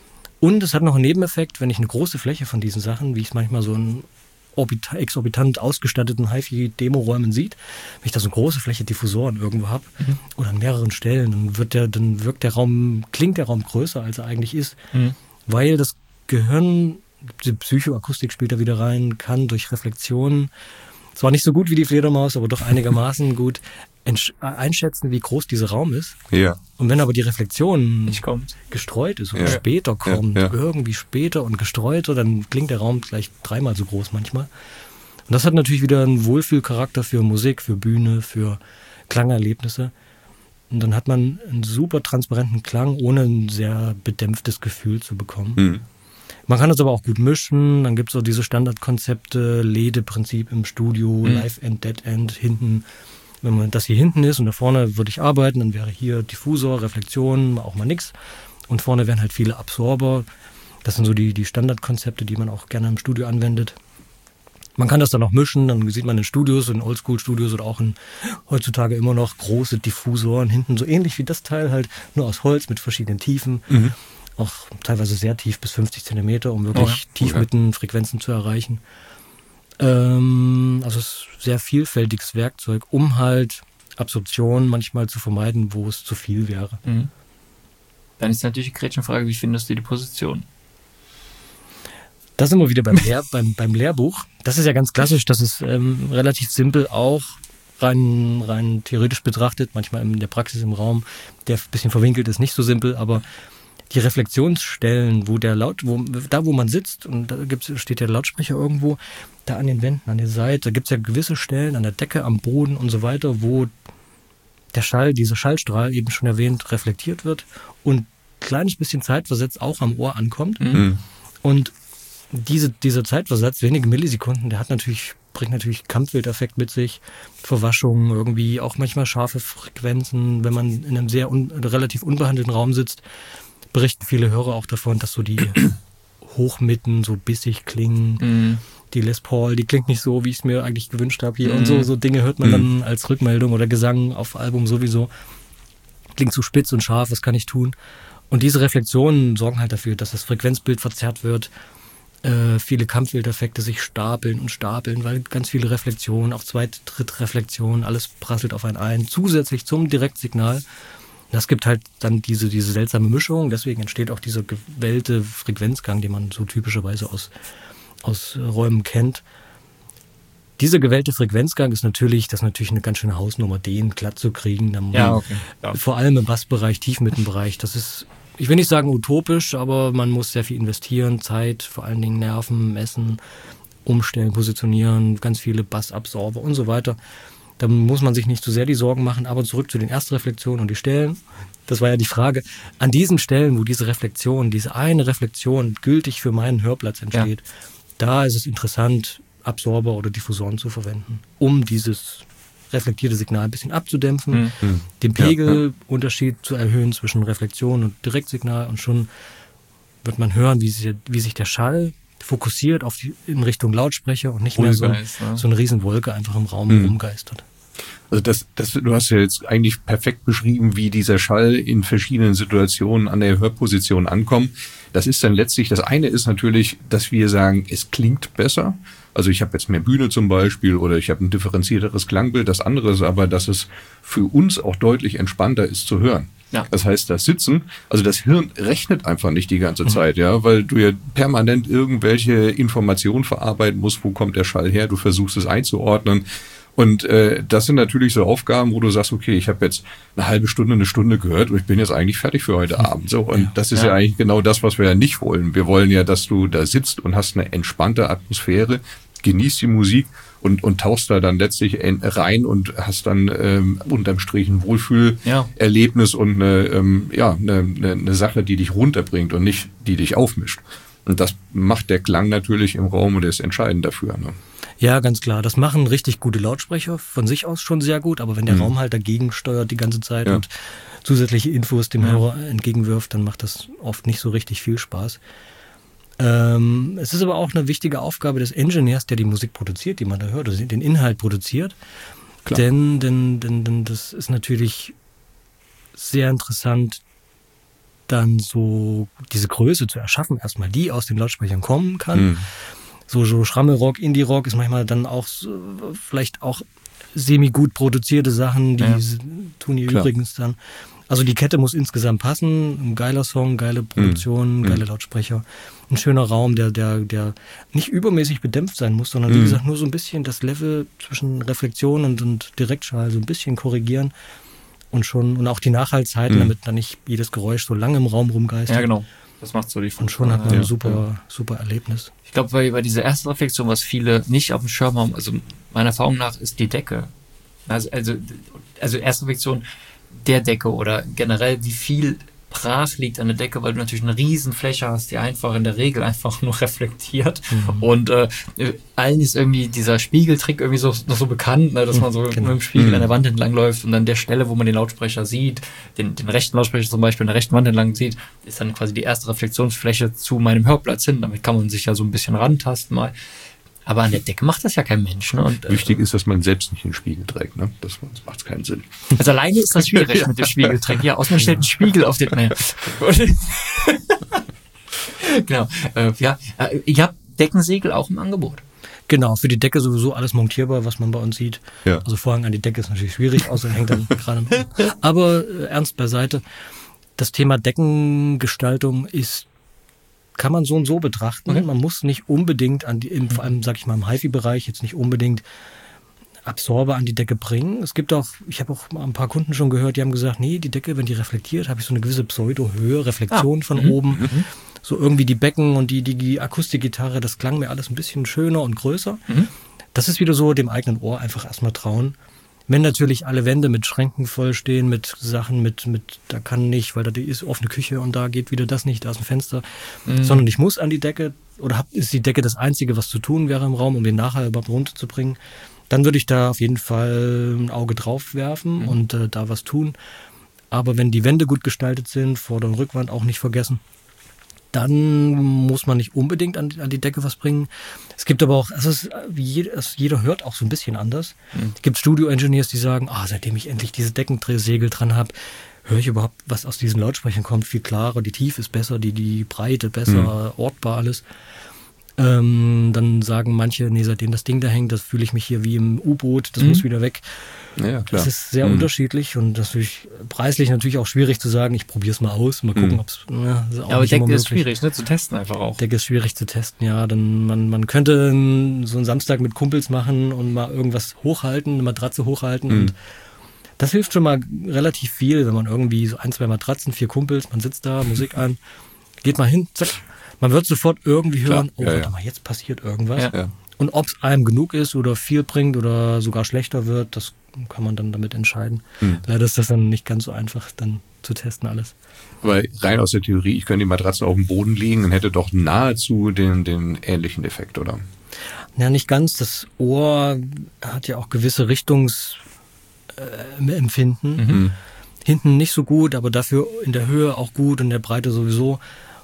Und es hat noch einen Nebeneffekt, wenn ich eine große Fläche von diesen Sachen, wie ich es manchmal so in orbita- exorbitant ausgestatteten HiFi-Demo-Räumen sieht, wenn ich da so eine große Fläche Diffusoren irgendwo habe mhm. oder an mehreren Stellen, dann wird der, dann wirkt der Raum, klingt der Raum größer, als er eigentlich ist, mhm. weil das Gehirn, die Psychoakustik spielt da wieder rein, kann durch Reflexionen, zwar nicht so gut wie die Fledermaus, aber doch einigermaßen gut einschätzen, wie groß dieser Raum ist. Ja. Und wenn aber die Reflexion gestreut ist oder ja. später kommt, ja, ja. irgendwie später und gestreuter, dann klingt der Raum gleich dreimal so groß manchmal. Und das hat natürlich wieder einen Wohlfühlcharakter für Musik, für Bühne, für Klangerlebnisse. Und dann hat man einen super transparenten Klang, ohne ein sehr bedämpftes Gefühl zu bekommen. Mhm. Man kann das aber auch gut mischen, dann gibt es so diese Standardkonzepte, L E D-Prinzip im Studio, mhm. Live-End, Dead-End, hinten. Wenn man das hier hinten ist und da vorne würde ich arbeiten, dann wäre hier Diffusor, Reflexion, auch mal nix. Und vorne wären halt viele Absorber. Das sind so die, die Standardkonzepte, die man auch gerne im Studio anwendet. Man kann das dann auch mischen, dann sieht man in Studios, in Oldschool-Studios oder auch in heutzutage immer noch große Diffusoren hinten, so ähnlich wie das Teil halt, nur aus Holz mit verschiedenen Tiefen. Mhm. Auch teilweise sehr tief, bis fünfzig Zentimeter, um wirklich oh ja. Tiefmittenfrequenzen zu erreichen. Ähm, also es ist sehr vielfältiges Werkzeug, um halt Absorption manchmal zu vermeiden, wo es zu viel wäre. Mhm. Dann ist natürlich die Gretchenfrage, wie findest du die Position? Da sind wir wieder beim, Lehr- beim, beim Lehrbuch. Das ist ja ganz klassisch, das ist ähm, relativ simpel auch, rein, rein theoretisch betrachtet, manchmal in der Praxis im Raum, der ein bisschen verwinkelt ist, nicht so simpel, aber die Reflexionsstellen, wo der Laut, wo, da wo man sitzt, und da gibt's, steht der Lautsprecher irgendwo, da an den Wänden, an der Seite, da gibt es ja gewisse Stellen an der Decke, am Boden und so weiter, wo der Schall, dieser Schallstrahl, eben schon erwähnt, reflektiert wird und ein kleines bisschen zeitversetzt auch am Ohr ankommt. Mhm. Und diese, dieser Zeitversatz, wenige Millisekunden, der hat natürlich, bringt natürlich Kampfbildeffekt mit sich, Verwaschungen irgendwie, auch manchmal scharfe Frequenzen, wenn man in einem sehr un, relativ unbehandelten Raum sitzt, berichten viele Hörer auch davon, dass so die Hochmitten so bissig klingen. Mhm. Die Les Paul, die klingt nicht so, wie ich es mir eigentlich gewünscht habe hier. Mhm. Und so, so Dinge hört man mhm. dann als Rückmeldung oder Gesang auf Album sowieso. Klingt zu spitz und scharf, was kann ich tun? Und diese Reflexionen sorgen halt dafür, dass das Frequenzbild verzerrt wird, äh, viele Kampfbildeffekte sich stapeln und stapeln, weil ganz viele Reflexionen, auch Zweit-, Drittreflexionen, alles prasselt auf einen ein, zusätzlich zum Direktsignal. Das gibt halt dann diese, diese seltsame Mischung, deswegen entsteht auch dieser gewellte Frequenzgang, den man so typischerweise aus, aus Räumen kennt. Dieser gewellte Frequenzgang ist natürlich, das ist natürlich eine ganz schöne Hausnummer, den glatt zu kriegen. Dann ja, okay. Ja. Vor allem im Bassbereich, Tiefmittenbereich. Das ist, ich will nicht sagen utopisch, aber man muss sehr viel investieren, Zeit, vor allen Dingen Nerven, messen, umstellen, positionieren, ganz viele Bassabsorber und so weiter. Da muss man sich nicht zu sehr die Sorgen machen, aber zurück zu den Erstreflexionen und die Stellen. Das war ja die Frage. An diesen Stellen, wo diese Reflexion, diese eine Reflexion gültig für meinen Hörplatz entsteht, ja. da ist es interessant, Absorber oder Diffusoren zu verwenden, um dieses reflektierte Signal ein bisschen abzudämpfen, mhm. den Pegelunterschied ja, ja. zu erhöhen zwischen Reflexion und Direktsignal, und schon wird man hören, wie sich, wie sich der Schall fokussiert auf die, in Richtung Lautsprecher und nicht mehr so, ja. so eine Riesenwolke einfach im Raum mhm. rumgeistert. Also das, das, du hast ja jetzt eigentlich perfekt beschrieben, wie dieser Schall in verschiedenen Situationen an der Hörposition ankommt. Das ist dann letztlich, das eine ist natürlich, dass wir sagen, es klingt besser. Also ich habe jetzt mehr Bühne zum Beispiel oder ich habe ein differenzierteres Klangbild. Das andere ist aber, dass es für uns auch deutlich entspannter ist zu hören. Ja. Das heißt, das Sitzen, also das Hirn rechnet einfach nicht die ganze mhm. Zeit, ja, weil du ja permanent irgendwelche Informationen verarbeiten musst, wo kommt der Schall her, du versuchst es einzuordnen. Und äh, das sind natürlich so Aufgaben, wo du sagst, okay, ich habe jetzt eine halbe Stunde, eine Stunde gehört und ich bin jetzt eigentlich fertig für heute Abend. So, und das ist ja. ja eigentlich genau das, was wir ja nicht wollen. Wir wollen ja, dass du da sitzt und hast eine entspannte Atmosphäre, genießt die Musik und, und tauchst da dann letztlich rein und hast dann ähm, unterm Strich ein Wohlfühlerlebnis ja. und eine, ähm, ja, eine, eine, eine Sache, die dich runterbringt und nicht, die dich aufmischt. Und das macht der Klang natürlich im Raum und ist entscheidend dafür. Ne? Ja, ganz klar. Das machen richtig gute Lautsprecher von sich aus schon sehr gut, aber wenn der mhm. Raum halt dagegen steuert die ganze Zeit ja. und zusätzliche Infos dem ja. Hörer entgegenwirft, dann macht das oft nicht so richtig viel Spaß. Ähm, es ist aber auch eine wichtige Aufgabe des Engineers, der die Musik produziert, die man da hört, also den Inhalt produziert. Klar. Denn, denn, denn, denn das ist natürlich sehr interessant, dann so diese Größe zu erschaffen, erstmal die aus den Lautsprechern kommen kann. Mhm. So, so Schrammelrock, Indie-Rock ist manchmal dann auch so, vielleicht auch semi-gut produzierte Sachen, die Ja. tun die Klar. übrigens dann. Also die Kette muss insgesamt passen. Ein geiler Song, geile Produktion, Mhm. geile Lautsprecher. Ein schöner Raum, der, der, der nicht übermäßig bedämpft sein muss, sondern wie Mhm. gesagt nur so ein bisschen das Level zwischen Reflexion und, und Direktschall so ein bisschen korrigieren. Und schon, und auch die Nachhaltzeiten, Mhm. damit dann nicht jedes Geräusch so lange im Raum rumgeistert. Ja, genau. Das macht so die Und schon hat man Ja. ein super, super Erlebnis. Ich glaube, bei, bei dieser ersten Reflexion, was viele nicht auf dem Schirm haben, also meiner Erfahrung nach, ist die Decke. Also, also, also erste Reflexion der Decke oder generell, wie viel brach liegt an der Decke, weil du natürlich eine riesen Fläche hast, die einfach in der Regel einfach nur reflektiert. Mhm. Und äh, allen ist irgendwie dieser Spiegeltrick irgendwie so, noch so bekannt, ne, dass man so Genau. mit dem Spiegel Mhm. an der Wand entlang läuft und an der Stelle, wo man den Lautsprecher sieht, den, den rechten Lautsprecher zum Beispiel an der rechten Wand entlang sieht, ist dann quasi die erste Reflexionsfläche zu meinem Hörplatz hin. Damit kann man sich ja so ein bisschen rantasten mal. Aber an der Decke macht das ja kein Mensch. Ne? Und, äh, Wichtig ist, dass man selbst nicht den Spiegel trägt. Ne? Das macht keinen Sinn. Also alleine ist das schwierig Ja. mit dem Spiegeltrick. Ja, außer man stellt einen Spiegel auf den... Naja. Genau. Äh, ja, äh, ihr habt Deckensegel auch im Angebot. Genau, für die Decke sowieso alles montierbar, was man bei uns sieht. Ja. Also Vorhang an die Decke ist natürlich schwierig, außer hängt dann gerade. Aber äh, ernst beiseite, das Thema Deckengestaltung ist, kann man so und so betrachten. Okay. Man muss nicht unbedingt an die, im, vor allem sag ich mal im HiFi-Bereich, jetzt nicht unbedingt Absorber an die Decke bringen. Es gibt auch, ich habe auch mal ein paar Kunden schon gehört, die haben gesagt, nee, die Decke, wenn die reflektiert, habe ich so eine gewisse Pseudo-Höhe, Reflexion Ah, von mhm, oben. So irgendwie die Becken und die, die, die Akustikgitarre, das klang mir alles ein bisschen schöner und größer. Mhm. Das ist wieder so dem eigenen Ohr einfach erstmal trauen. Wenn natürlich alle Wände mit Schränken vollstehen, mit Sachen, mit, mit, da kann nicht, weil da ist offene Küche und da geht wieder das nicht, da ist ein Fenster, Mhm. sondern ich muss an die Decke oder hab, ist die Decke das Einzige, was zu tun wäre im Raum, um den nachher überhaupt runterzubringen, dann würde ich da auf jeden Fall ein Auge drauf werfen Mhm. und äh, da was tun. Aber wenn die Wände gut gestaltet sind, Vorder- und Rückwand auch nicht vergessen, dann muss man nicht unbedingt an, an die Decke was bringen. Es gibt aber auch, also es, wie jeder, es, jeder hört auch so ein bisschen anders. Mhm. Es gibt Studio-Engineers, die sagen, ah, seitdem ich endlich diese Deckensegel dran habe, höre ich überhaupt, was aus diesen Lautsprechern kommt, viel klarer, die Tiefe ist besser, die, die Breite besser, ortbar alles. Ähm, dann sagen manche, nee, seitdem das Ding da hängt, das fühle ich mich hier wie im U-Boot, das Mhm. muss wieder weg. Ja, klar. Das ist sehr Mhm. unterschiedlich und das ist preislich natürlich auch schwierig zu sagen, ich probiere es mal aus, mal gucken, Mhm. ob es... Ja, ist auch Ja, aber nicht Decke immer ist möglich. schwierig, ne, zu testen einfach auch. Decke ist schwierig zu testen, ja. Dann man, man könnte n- so einen Samstag mit Kumpels machen und mal irgendwas hochhalten, eine Matratze hochhalten Mhm. und das hilft schon mal relativ viel, wenn man irgendwie so ein, zwei Matratzen, vier Kumpels, man sitzt da, Musik an, geht mal hin, zack. Man wird sofort irgendwie hören, Klar, oh, ja, warte ja. mal, jetzt passiert irgendwas. Ja. Ja. Und ob es einem genug ist oder viel bringt oder sogar schlechter wird, das kann man dann damit entscheiden. Mhm. Leider ist das dann nicht ganz so einfach, dann zu testen alles. Aber rein aus der Theorie, ich könnte die Matratze auf dem Boden legen und hätte doch nahezu den, den ähnlichen Effekt, oder? Ja, nicht ganz. Das Ohr hat ja auch gewisse Richtungsempfinden. Äh, Empfinden. Mhm. Hinten nicht so gut, aber dafür in der Höhe auch gut und in der Breite sowieso.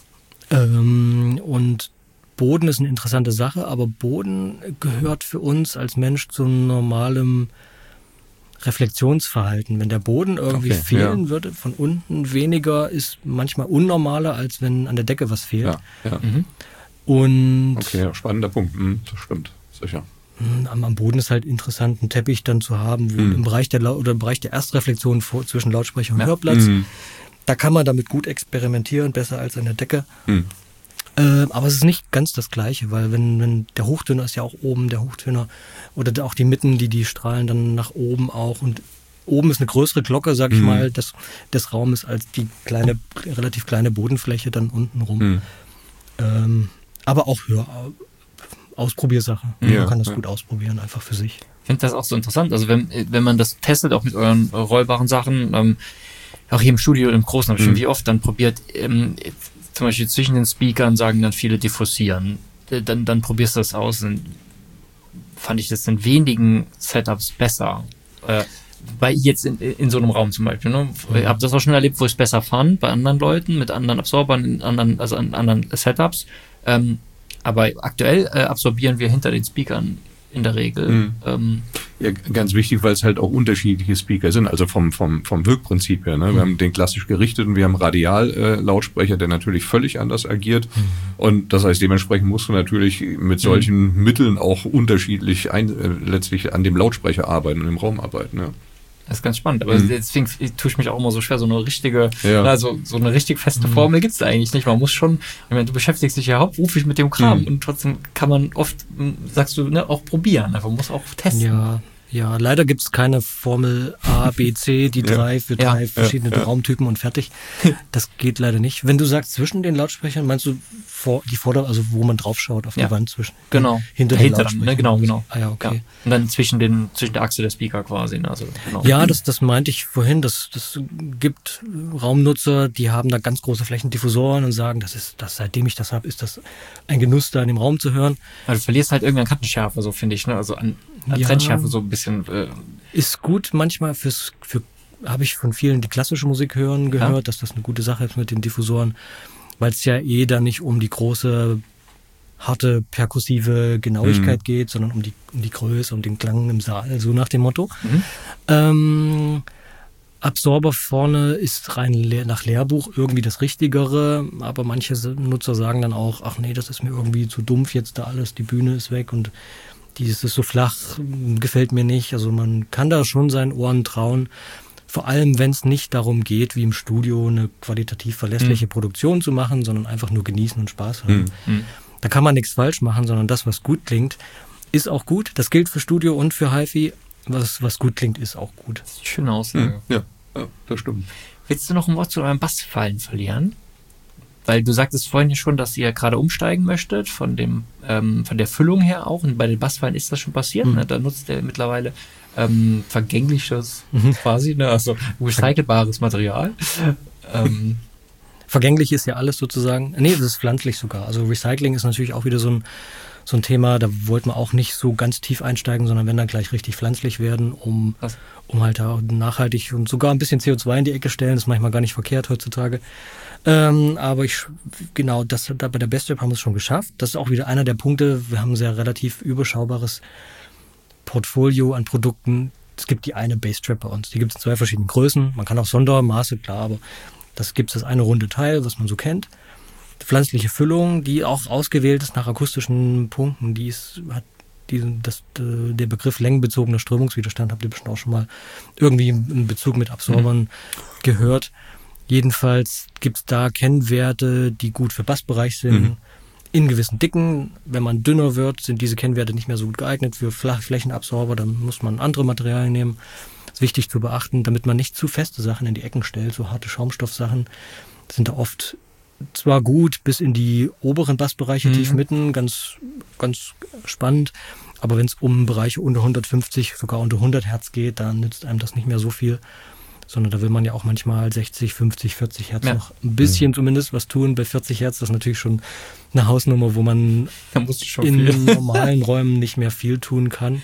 Ähm, und Boden ist eine interessante Sache, aber Boden gehört für uns als Mensch zu normalem Reflexionsverhalten. Wenn der Boden irgendwie Okay, fehlen ja. würde, von unten weniger, ist manchmal unnormaler, als wenn an der Decke was fehlt. Ja, ja. Mhm. Und Okay, ja, spannender Punkt. Mhm, das stimmt, sicher. Am, am Boden ist halt interessant, einen Teppich dann zu haben, wo Mhm. im Bereich der Lau- oder im Bereich der Erstreflexion vor, zwischen Lautsprecher und Ja. Hörplatz. Mhm. Da kann man damit gut experimentieren, besser als an der Decke. Mhm. Äh, aber es ist nicht ganz das Gleiche, weil wenn, wenn der Hochtöner ist ja auch oben, der Hochtöner oder auch die Mitten, die die strahlen dann nach oben auch und oben ist eine größere Glocke, sag ich Mhm. mal, des, des Raumes als die kleine, relativ kleine Bodenfläche dann unten rum. Mhm. Ähm, aber auch Hör Ausprobiersache. Ja, Man kann das ja. gut ausprobieren, einfach für sich. Ich finde das auch so interessant. Also wenn, wenn man das testet, auch mit euren äh, rollbaren Sachen, ähm, auch hier im Studio im Großen, habe ich schon Mhm. wie oft dann probiert, ähm, zum Beispiel zwischen den Speakern sagen dann viele diffusieren. Äh, Dann, dann probierst du das aus. Und fand ich das in wenigen Setups besser. Äh, bei jetzt in, in so einem Raum zum Beispiel. Ne? Ich habe das auch schon erlebt, wo ich es besser fand, bei anderen Leuten, mit anderen Absorbern, in anderen, also an anderen Setups. Ähm, aber aktuell äh, absorbieren wir hinter den Speakern in der Regel. Mhm. Ähm, Ja, ganz wichtig, weil es halt auch unterschiedliche Speaker sind, also vom, vom, vom Wirkprinzip her. Ne? Wir haben den klassisch gerichteten, wir haben Radial-Lautsprecher, der natürlich völlig anders agiert. Mhm. Und das heißt, dementsprechend musst du natürlich mit solchen mhm. Mitteln auch unterschiedlich ein, äh, letztlich an dem Lautsprecher arbeiten und im Raum arbeiten. Ja. Das ist ganz spannend, aber mhm. deswegen tue ich mich auch immer so schwer, so eine richtige, ja. also so eine richtig feste mhm. Formel gibt es da eigentlich nicht. Man muss schon, ich meine, du beschäftigst dich ja hauptberuflich mit dem Kram mhm. und trotzdem kann man oft, sagst du, ne, auch probieren, aber man muss auch testen. Ja. Ja, leider gibt es keine Formel A, B, C, die drei für drei ja, verschiedene ja, Raumtypen und fertig. Das geht leider nicht. Wenn du sagst zwischen den Lautsprechern, meinst du vor, die Vorder-, also wo man drauf schaut auf ja. die Wand zwischen? Genau. Hinter den Lautsprechern. Ne? Genau, genau. Ah ja, okay. Ja. Und dann zwischen den zwischen der Achse der Speaker quasi. Ne? Also, genau. Ja, das, das meinte ich vorhin. Das, das gibt Raumnutzer, die haben da ganz große Flächendiffusoren und sagen, das ist, das, seitdem ich das habe, ist das ein Genuss, da in dem Raum zu hören. Also du verlierst halt irgendwann Kantenschärfe, so finde ich. Ne? Also an, an ja. Trennschärfe so ein bisschen. Äh, Ist gut manchmal fürs, für, habe ich von vielen, die klassische Musik hören, gehört, ja. dass das eine gute Sache ist mit den Diffusoren, weil es ja eh da nicht um die große, harte, perkussive Genauigkeit mhm. geht, sondern um die, um die Größe, um den Klang im Saal, so nach dem Motto. Mhm. Ähm, Absorber vorne ist rein leer, nach Lehrbuch irgendwie das Richtigere, aber manche Nutzer sagen dann auch, ach nee, das ist mir irgendwie zu dumpf jetzt da alles, die Bühne ist weg und dieses ist so flach, gefällt mir nicht. Also man kann da schon seinen Ohren trauen. Vor allem, wenn es nicht darum geht, wie im Studio eine qualitativ verlässliche mhm. Produktion zu machen, sondern einfach nur genießen und Spaß haben. Mhm. Da kann man nichts falsch machen, sondern das, was gut klingt, ist auch gut. Das gilt für Studio und für HiFi. Was, was gut klingt, ist auch gut. Das ist schön Aussage. Mhm. Ja. ja, das stimmt. Willst du noch ein Wort zu eurem Bassfallen verlieren? Weil du sagtest vorhin ja schon, dass ihr gerade umsteigen möchtet, von dem ähm, von der Füllung her auch. Und bei den Bassfallen ist das schon passiert. Mhm. Ne? Da nutzt ihr mittlerweile ähm, vergängliches, mhm. quasi, ne? Also recycelbares Material. ähm. Vergänglich ist ja alles sozusagen. Nee, das ist pflanzlich sogar. Also Recycling ist natürlich auch wieder so ein, so ein Thema, da wollten wir auch nicht so ganz tief einsteigen, sondern wenn dann gleich richtig pflanzlich werden, um, um halt auch nachhaltig und sogar ein bisschen C O zwei in die Ecke stellen. Das ist manchmal gar nicht verkehrt heutzutage. Ähm, aber ich, genau, das da bei der Best Rap haben wir es schon geschafft. Das ist auch wieder einer der Punkte. Wir haben ein sehr relativ überschaubares Portfolio an Produkten. Es gibt die eine Bass Trap bei uns. Die gibt es in zwei verschiedenen Größen. Man kann auch Sondermaße, klar, aber das gibt es das eine runde Teil, was man so kennt. Pflanzliche Füllung, die auch ausgewählt ist nach akustischen Punkten. Die ist, hat diesen, das, der Begriff längenbezogener Strömungswiderstand, habt ihr bestimmt auch schon mal irgendwie in Bezug mit Absorbern mhm. gehört. Jedenfalls gibt es da Kennwerte, die gut für Bassbereich sind. Mhm. In gewissen Dicken, wenn man dünner wird, sind diese Kennwerte nicht mehr so gut geeignet für Flächenabsorber. Dann muss man andere Materialien nehmen. Das ist wichtig zu beachten, damit man nicht zu feste Sachen in die Ecken stellt. So harte Schaumstoffsachen sind da oft zwar gut bis in die oberen Bassbereiche, mhm. tief mitten, ganz, ganz spannend. Aber wenn es um Bereiche unter hundertfünfzig, sogar unter hundert Hertz geht, dann nützt einem das nicht mehr so viel. Sondern da will man ja auch manchmal sechzig, fünfzig, vierzig Hertz ja. noch ein bisschen mhm. zumindest was tun. Bei vierzig Hertz, das ist natürlich schon eine Hausnummer, wo man in viel. normalen Räumen nicht mehr viel tun kann.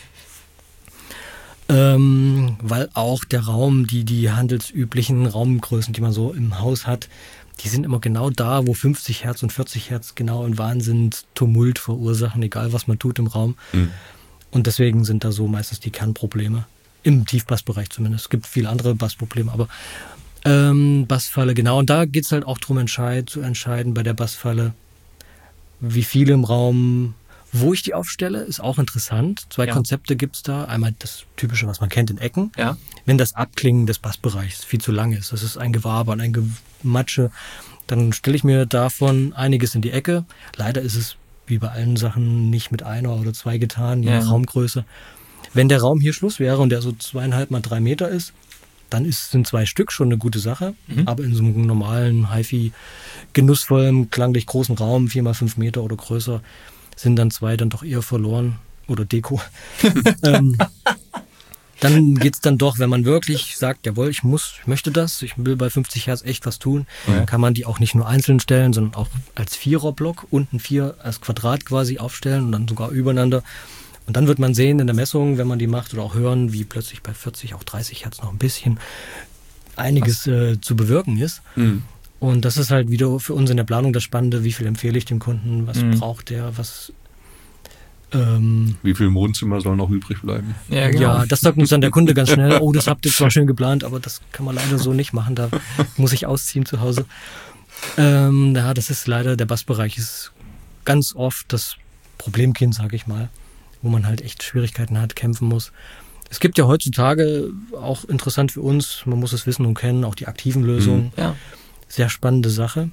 Ähm, weil auch der Raum, die, die handelsüblichen Raumgrößen, die man so im Haus hat, die sind immer genau da, wo fünfzig Hertz und vierzig Hertz genau einen Wahnsinn, Tumult verursachen, egal was man tut im Raum. Mhm. Und deswegen sind da so meistens die Kernprobleme. Im Tiefbassbereich zumindest. Es gibt viele andere Bassprobleme, aber ähm, Bassfalle, genau. Und da geht es halt auch darum, entscheid, zu entscheiden bei der Bassfalle, wie viel im Raum, wo ich die aufstelle, ist auch interessant. Zwei ja. Konzepte gibt es da. Einmal das Typische, was man kennt in Ecken. Ja. Wenn das Abklingen des Bassbereichs viel zu lang ist, das ist ein Gewaber und ein Gematsche, dann stelle ich mir davon einiges in die Ecke. Leider ist es wie bei allen Sachen nicht mit einer oder zwei getan, je ja. nach Raumgröße. Wenn der Raum hier Schluss wäre und der so zweieinhalb mal drei Meter ist, dann ist, sind zwei Stück schon eine gute Sache. Mhm. Aber in so einem normalen, HiFi, genussvollen, klanglich großen Raum, vier mal fünf Meter oder größer, sind dann zwei dann doch eher verloren. Oder Deko. ähm, dann geht's dann doch, wenn man wirklich sagt, jawohl, ich muss, ich möchte das, ich will bei fünfzig Hertz echt was tun, ja. kann man die auch nicht nur einzeln stellen, sondern auch als Viererblock, unten vier als Quadrat quasi aufstellen und dann sogar übereinander. Und dann wird man sehen in der Messung, wenn man die macht oder auch hören, wie plötzlich bei vierzig, auch dreißig Hertz noch ein bisschen einiges äh, zu bewirken ist. Mhm. Und das ist halt wieder für uns in der Planung das Spannende, wie viel empfehle ich dem Kunden, was mhm. braucht der, was Ähm, Wie viel Wohnzimmer soll noch übrig bleiben? Ja, Ja, das sagt uns dann der Kunde ganz schnell, oh, das habt ihr zwar schön geplant, aber das kann man leider so nicht machen, da muss ich ausziehen zu Hause. Ähm, ja, das ist leider, der Bassbereich ist ganz oft das Problemkind, sage ich mal, wo man halt echt Schwierigkeiten hat, kämpfen muss. Es gibt ja heutzutage auch interessant für uns, man muss es wissen und kennen, auch die aktiven Lösungen. Ja. Sehr spannende Sache.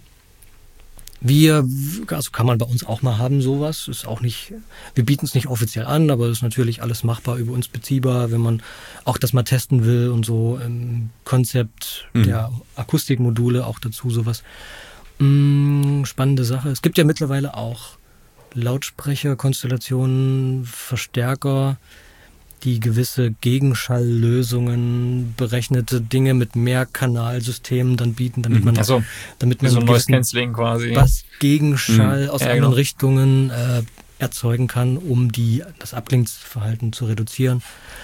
Wir, also kann man bei uns auch mal haben, sowas. Ist auch nicht, wir bieten es nicht offiziell an, aber ist natürlich alles machbar, über uns beziehbar, wenn man auch das mal testen will und so. Im Konzept Mhm. der Akustikmodule auch dazu sowas. Mm, spannende Sache. Es gibt ja mittlerweile auch Lautsprecher, Konstellationen, Verstärker, die gewisse Gegenschalllösungen, berechnete Dinge mit Mehrkanalsystemen dann bieten, damit man, Also, damit wie man so ein einen Noise gewissen Cancelling quasi. Bassgegenschall Mhm. aus Ja, anderen genau. Richtungen äh, erzeugen kann, um die, das Abklingungsverhalten zu reduzieren.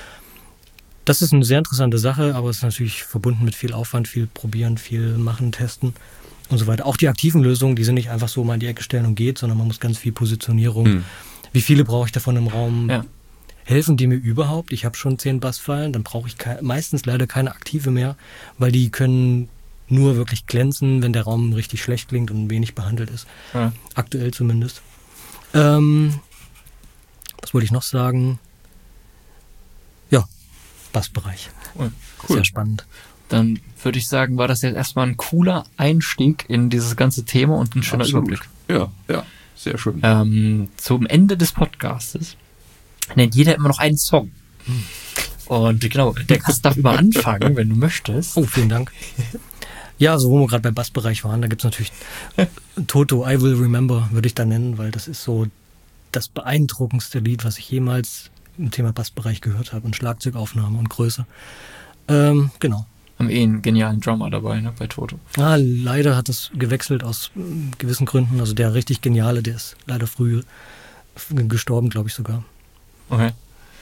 Das ist eine sehr interessante Sache, aber es ist natürlich verbunden mit viel Aufwand, viel probieren, viel machen, testen und so weiter. Auch die aktiven Lösungen, die sind nicht einfach so mal in die Ecke stellen und geht, sondern man muss ganz viel Positionierung. Hm. Wie viele brauche ich davon im Raum? Ja. Helfen die mir überhaupt? Ich habe schon zehn Bassfallen, dann brauche ich kei- meistens leider keine aktive mehr, weil die können nur wirklich glänzen, wenn der Raum richtig schlecht klingt und wenig behandelt ist. Ja. Aktuell zumindest. Ähm, was wollte ich noch sagen? Ja, Bassbereich. Cool. Sehr spannend. Dann würde ich sagen, war das jetzt erstmal ein cooler Einstieg in dieses ganze Thema und ein schöner Absolut. Überblick. Ja, ja, sehr schön. Ähm, zum Ende des Podcastes nennt jeder immer noch einen Song. Und genau, der Gast darf immer anfangen, wenn du möchtest. Oh, vielen Dank. Ja, so wo wir gerade beim Bassbereich waren, da gibt es natürlich Toto, I Will Remember, würde ich da nennen, weil das ist so das beeindruckendste Lied, was ich jemals im Thema Bassbereich gehört habe und Schlagzeugaufnahme und Größe. Ähm, genau. Haben eh einen genialen Drummer dabei, ne, bei Toto. Ah, leider hat es gewechselt aus mm, gewissen Gründen. Also der richtig geniale, der ist leider früh gestorben, glaube ich sogar. Okay.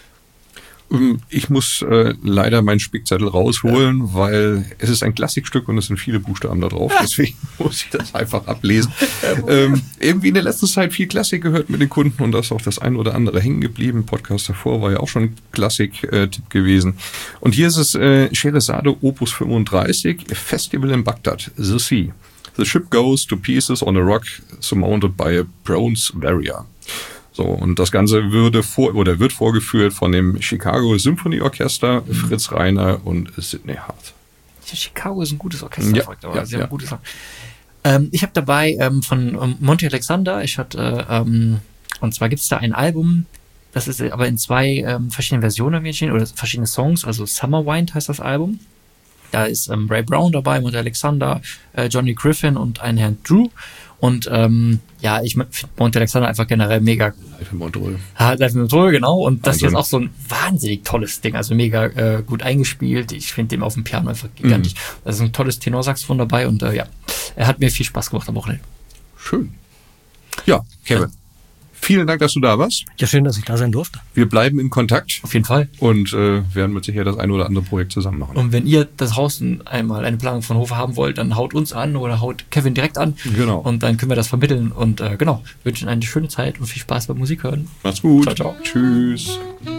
Ähm, Ich muss äh, leider meinen Spickzettel rausholen, weil es ist ein Klassikstück und es sind viele Buchstaben da drauf. Deswegen muss ich das einfach ablesen. ähm, irgendwie in der letzten Zeit viel Klassik gehört mit den Kunden und da ist auch das ein oder andere hängen geblieben. Podcast davor war ja auch schon ein Klassik-Tipp gewesen. Und hier ist es äh, Scheherazade Opus fünfunddreißig, Festival in Bagdad, The Sea. The ship goes to pieces on a rock surmounted by a bronze barrier. So, und das Ganze würde vor, oder wird vorgeführt von dem Chicago Symphony Orchester, Fritz Reiner und Sidney Hart. Ja, Chicago ist ein gutes Orchester, Ja, folgt aber ja, sehr ja. gutes Song. Ähm, ich habe dabei ähm, von ähm, Monty Alexander, ich hatte, ähm, und zwar gibt es da ein Album, das ist aber in zwei ähm, verschiedenen Versionen erschienen, oder verschiedene Songs, also Summer Wind heißt das Album. Da ist ähm, Ray Brown dabei, Monty Alexander, äh, Johnny Griffin und ein Herrn Drew. Und ähm, ja, ich finde Monty Alexander einfach generell mega Live in Montreux. Live in Montreux, genau. Und das hier ist Also- auch so ein wahnsinnig tolles Ding. Also mega äh, gut eingespielt. Ich finde den auf dem Piano einfach gigantisch. Da ist ein tolles Tenorsaxophon dabei und äh, ja, er hat mir viel Spaß gemacht am Wochenende. Schön. Ja, Kevin. Vielen Dank, dass du da warst. Ja, schön, dass ich da sein durfte. Wir bleiben in Kontakt Auf jeden Fall. und äh, werden mit Sicherheit das ein oder andere Projekt zusammen machen. Und wenn ihr da draußen einmal eine Planung von Hofer haben wollt, dann haut uns an oder haut Kevin direkt an. Genau. Und dann können wir das vermitteln. Und äh, genau, wünschen eine schöne Zeit und viel Spaß beim Musik hören. Macht's gut. Ciao, ciao. Tschüss.